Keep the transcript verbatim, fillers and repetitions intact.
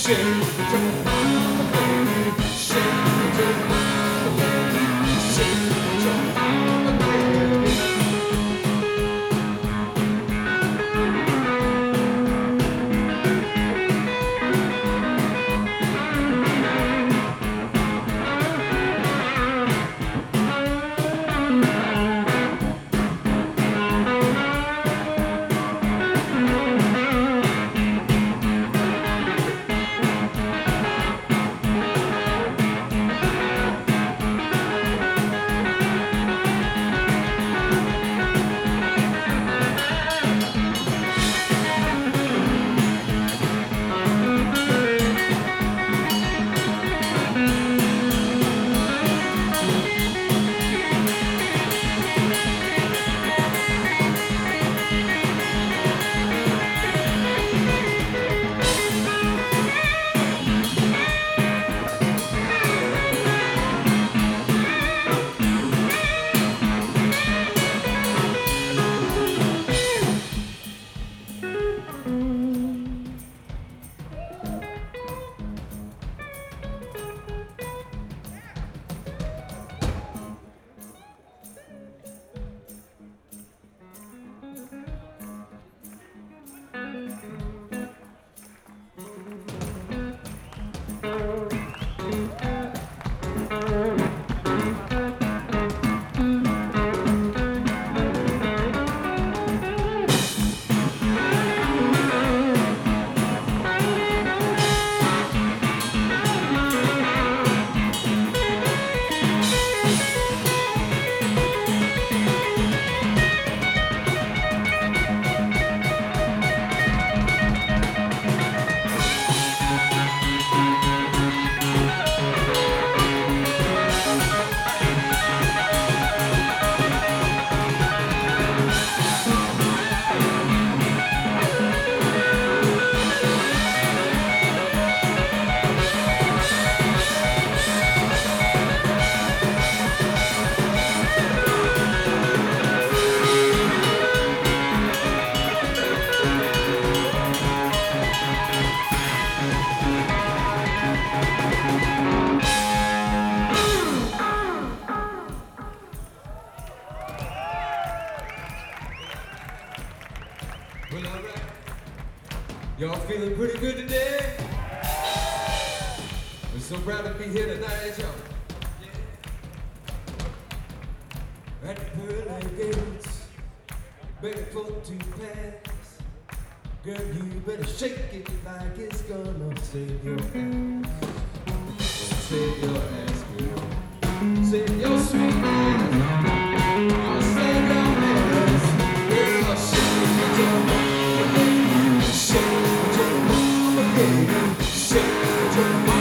Well, alright. Y'all feeling pretty good today? We're so proud to be here tonight, y'all. Yeah. At the pearly gates, begging folk to pass. Girl, you better shake it like it's gonna save your ass. Save your ass, girl. Save your sweet ass. I'll save your ass. Girl, shake it, your mama, baby. Shake it, your mama, baby. Shake it, your mama.